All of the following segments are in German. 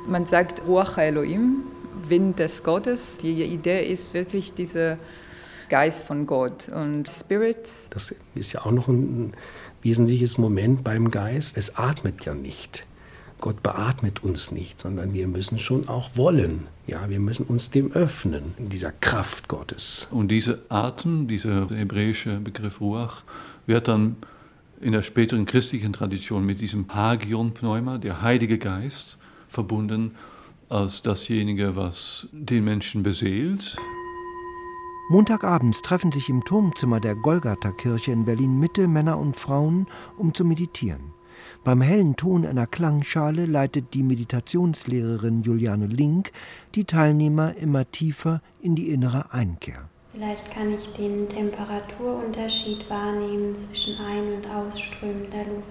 Man sagt Ruach Elohim, Wind des Gottes. Die Idee ist wirklich dieser Geist von Gott und Spirit. Das ist ja auch noch ein wesentliches Moment beim Geist. Es atmet ja nicht. Gott beatmet uns nicht, sondern wir müssen schon auch wollen. Ja, wir müssen uns dem öffnen, in dieser Kraft Gottes. Und diese Atem, dieser hebräische Begriff Ruach, wird dann in der späteren christlichen Tradition mit diesem Hagion Pneuma, der Heilige Geist, verbunden als dasjenige, was den Menschen beseelt. Montagabends treffen sich im Turmzimmer der Golgatha-Kirche in Berlin-Mitte Männer und Frauen, um zu meditieren. Beim hellen Ton einer Klangschale leitet die Meditationslehrerin Juliane Link die Teilnehmer immer tiefer in die innere Einkehr. Vielleicht kann ich den Temperaturunterschied wahrnehmen zwischen ein- und ausströmender Luft.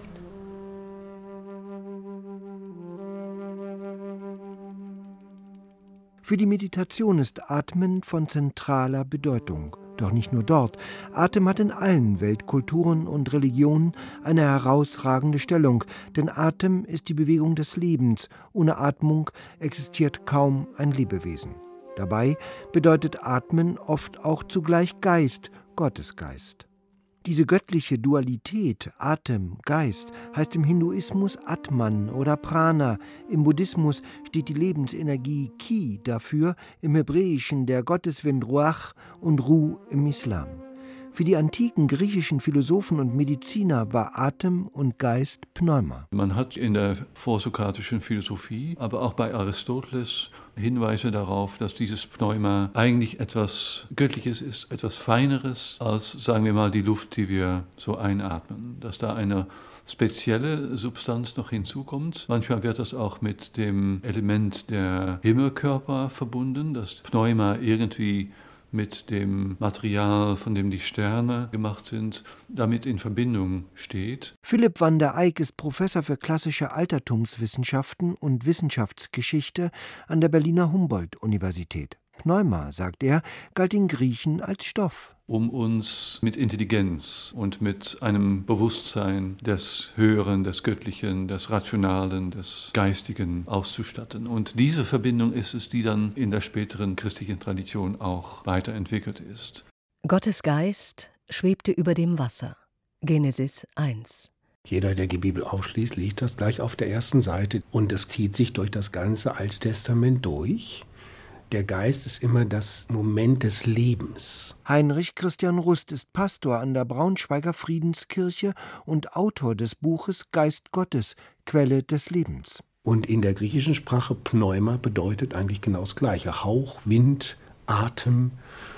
Für die Meditation ist Atmen von zentraler Bedeutung. Doch nicht nur dort. Atem hat in allen Weltkulturen und Religionen eine herausragende Stellung, denn Atem ist die Bewegung des Lebens. Ohne Atmung existiert kaum ein Lebewesen. Dabei bedeutet Atmen oft auch zugleich Geist, Gottesgeist. Diese göttliche Dualität, Atem, Geist, heißt im Hinduismus Atman oder Prana. Im Buddhismus steht die Lebensenergie Ki dafür, im Hebräischen der Gotteswind Ruach und Ru im Islam. Für die antiken griechischen Philosophen und Mediziner war Atem und Geist Pneuma. Man hat in der vorsokratischen Philosophie, aber auch bei Aristoteles Hinweise darauf, dass dieses Pneuma eigentlich etwas Göttliches ist, etwas Feineres als, sagen wir mal, die Luft, die wir so einatmen. Dass da eine spezielle Substanz noch hinzukommt. Manchmal wird das auch mit dem Element der Himmelkörper verbunden, dass Pneuma irgendwie mit dem Material, von dem die Sterne gemacht sind, damit in Verbindung steht. Philipp van der Eyck ist Professor für klassische Altertumswissenschaften und Wissenschaftsgeschichte an der Berliner Humboldt-Universität. Pneuma, sagt er, galt den Griechen als Stoff. Um uns mit Intelligenz und mit einem Bewusstsein des Höheren, des Göttlichen, des Rationalen, des Geistigen auszustatten. Und diese Verbindung ist es, die dann in der späteren christlichen Tradition auch weiterentwickelt ist. Gottes Geist schwebte über dem Wasser. Genesis 1. Jeder, der die Bibel aufschließt, liest das gleich auf der ersten Seite. Und es zieht sich durch das ganze Alte Testament durch. Der Geist ist immer das Moment des Lebens. Heinrich Christian Rust ist Pastor an der Braunschweiger Friedenskirche und Autor des Buches Geist Gottes, Quelle des Lebens. Und in der griechischen Sprache Pneuma bedeutet eigentlich genau das Gleiche. Hauch, Wind, Atem.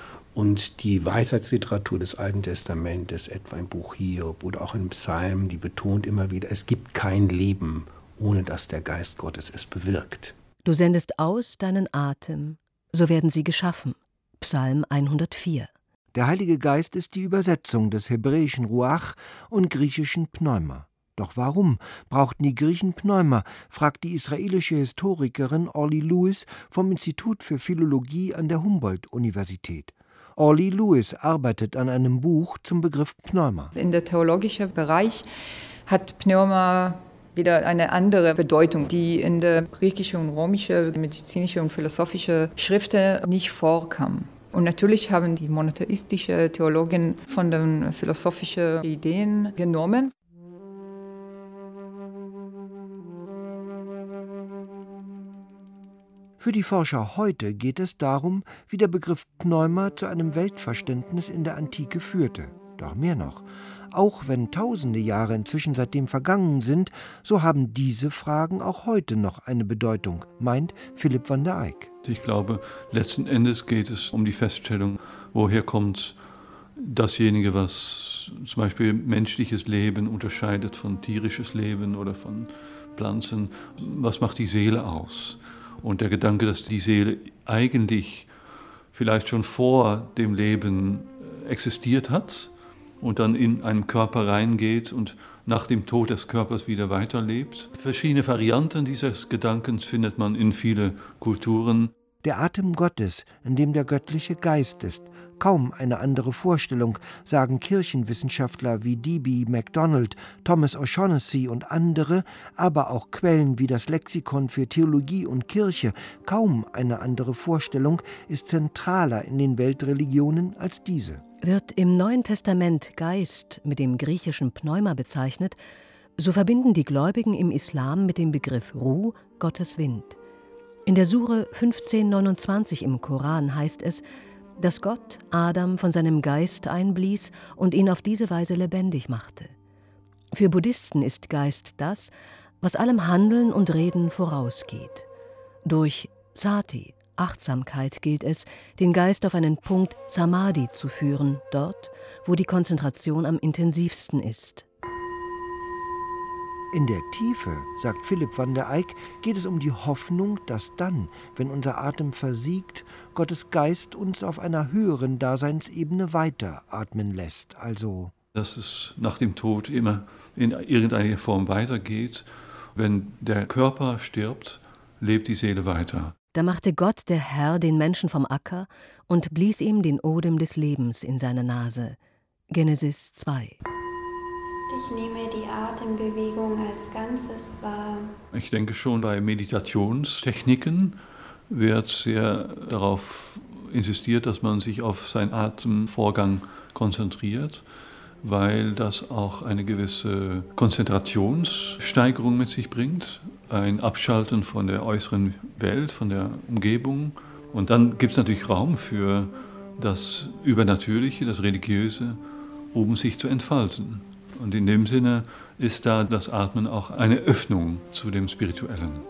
Und die Weisheitsliteratur des Alten Testamentes, etwa im Buch Hiob oder auch im Psalm, die betont immer wieder, es gibt kein Leben, ohne dass der Geist Gottes es bewirkt. Du sendest aus deinen Atem, so werden sie geschaffen. Psalm 104. Der Heilige Geist ist die Übersetzung des hebräischen Ruach und griechischen Pneuma. Doch warum brauchten die Griechen Pneuma, fragt die israelische Historikerin Orly Lewis vom Institut für Philologie an der Humboldt-Universität. Orly Lewis arbeitet an einem Buch zum Begriff Pneuma. In der theologischen Bereich hat Pneuma wieder eine andere Bedeutung, die in der griechischen und römischen, medizinischen und philosophischen Schriften nicht vorkam. Und natürlich haben die monotheistischen Theologen von den philosophischen Ideen genommen. Für die Forscher heute geht es darum, wie der Begriff Pneuma zu einem Weltverständnis in der Antike führte. Doch mehr noch. Auch wenn tausende Jahre inzwischen seitdem vergangen sind, so haben diese Fragen auch heute noch eine Bedeutung, meint Philipp van der Eyck. Ich glaube, letzten Endes geht es um die Feststellung, woher kommt dasjenige, was zum Beispiel menschliches Leben unterscheidet von tierisches Leben oder von Pflanzen. Was macht die Seele aus? Und der Gedanke, dass die Seele eigentlich vielleicht schon vor dem Leben existiert hat, und dann in einen Körper reingeht und nach dem Tod des Körpers wieder weiterlebt. Verschiedene Varianten dieses Gedankens findet man in vielen Kulturen. Der Atem Gottes, in dem der göttliche Geist ist, Kaum eine andere Vorstellung, sagen Kirchenwissenschaftler wie D.B. MacDonald, Thomas O'Shaughnessy und andere, aber auch Quellen wie das Lexikon für Theologie und Kirche, kaum eine andere Vorstellung ist zentraler in den Weltreligionen als diese. Wird im Neuen Testament Geist mit dem griechischen Pneuma bezeichnet, so verbinden die Gläubigen im Islam mit dem Begriff Ruh Gottes Wind. In der Sure 15,29 im Koran heißt es, dass Gott Adam von seinem Geist einblies und ihn auf diese Weise lebendig machte. Für Buddhisten ist Geist das, was allem Handeln und Reden vorausgeht. Durch Sati, Achtsamkeit, gilt es, den Geist auf einen Punkt Samadhi zu führen, dort, wo die Konzentration am intensivsten ist. In der Tiefe, sagt Philipp van der Eyck, geht es um die Hoffnung, dass dann, wenn unser Atem versiegt, Gottes Geist uns auf einer höheren Daseinsebene weiteratmen lässt. Also, dass es nach dem Tod immer in irgendeiner Form weitergeht. Wenn der Körper stirbt, lebt die Seele weiter. Da machte Gott, der Herr, den Menschen vom Acker und blies ihm den Odem des Lebens in seine Nase. Genesis 2. Ich nehme die Atembewegung als Ganzes wahr. Ich denke schon, bei Meditationstechniken wird sehr darauf insistiert, dass man sich auf seinen Atemvorgang konzentriert, weil das auch eine gewisse Konzentrationssteigerung mit sich bringt, ein Abschalten von der äußeren Welt, von der Umgebung. Und dann gibt es natürlich Raum für das Übernatürliche, das Religiöse, um sich zu entfalten. Und in dem Sinne ist da das Atmen auch eine Öffnung zu dem Spirituellen.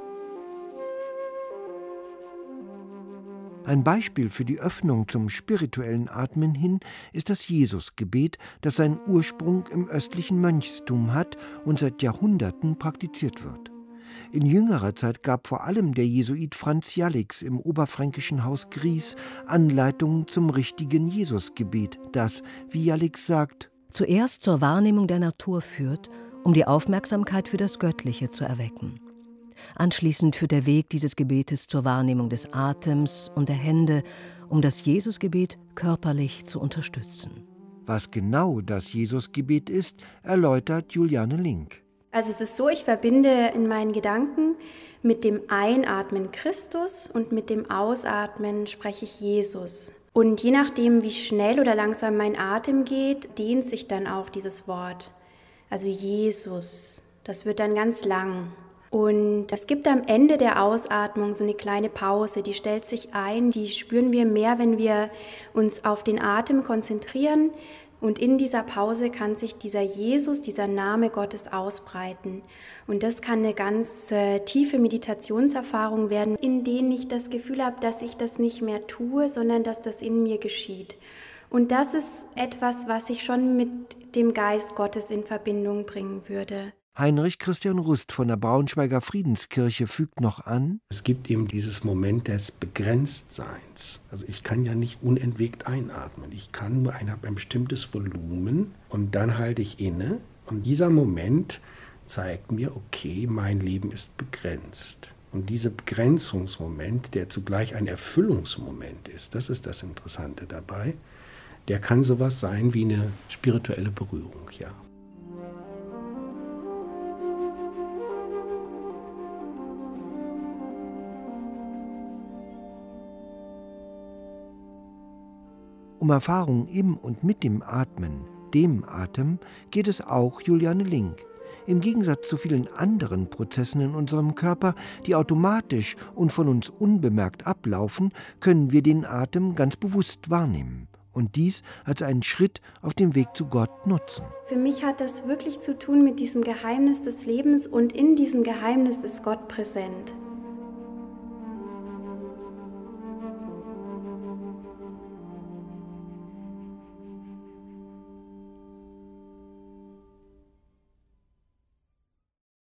Ein Beispiel für die Öffnung zum spirituellen Atmen hin ist das Jesusgebet, das seinen Ursprung im östlichen Mönchstum hat und seit Jahrhunderten praktiziert wird. In jüngerer Zeit gab vor allem der Jesuit Franz Jallix im oberfränkischen Haus Gries Anleitungen zum richtigen Jesusgebet, das, wie Jallix sagt, zuerst zur Wahrnehmung der Natur führt, um die Aufmerksamkeit für das Göttliche zu erwecken. Anschließend führt der Weg dieses Gebetes zur Wahrnehmung des Atems und der Hände, um das Jesusgebet körperlich zu unterstützen. Was genau das Jesusgebet ist, erläutert Juliane Link. Also es ist so, ich verbinde in meinen Gedanken mit dem Einatmen Christus und mit dem Ausatmen spreche ich Jesus. Und je nachdem, wie schnell oder langsam mein Atem geht, dehnt sich dann auch dieses Wort. Also Jesus, das wird dann ganz lang. Und es gibt am Ende der Ausatmung so eine kleine Pause, die stellt sich ein, die spüren wir mehr, wenn wir uns auf den Atem konzentrieren. Und in dieser Pause kann sich dieser Jesus, dieser Name Gottes ausbreiten. Und das kann eine ganz tiefe Meditationserfahrung werden, in denen ich das Gefühl habe, dass ich das nicht mehr tue, sondern dass das in mir geschieht. Und das ist etwas, was ich schon mit dem Geist Gottes in Verbindung bringen würde. Heinrich Christian Rust von der Braunschweiger Friedenskirche fügt noch an: Es gibt eben dieses Moment des Begrenztseins. Also ich kann ja nicht unentwegt einatmen. Ich kann nur habe ein bestimmtes Volumen und dann halte ich inne. Und dieser Moment zeigt mir, okay, mein Leben ist begrenzt. Und dieser Begrenzungsmoment, der zugleich ein Erfüllungsmoment ist, das ist das Interessante dabei, der kann sowas sein wie eine spirituelle Berührung, ja. Um Erfahrung im und mit dem Atmen, dem Atem, geht es auch Juliane Link. Im Gegensatz zu vielen anderen Prozessen in unserem Körper, die automatisch und von uns unbemerkt ablaufen, können wir den Atem ganz bewusst wahrnehmen und dies als einen Schritt auf dem Weg zu Gott nutzen. Für mich hat das wirklich zu tun mit diesem Geheimnis des Lebens und in diesem Geheimnis ist Gott präsent.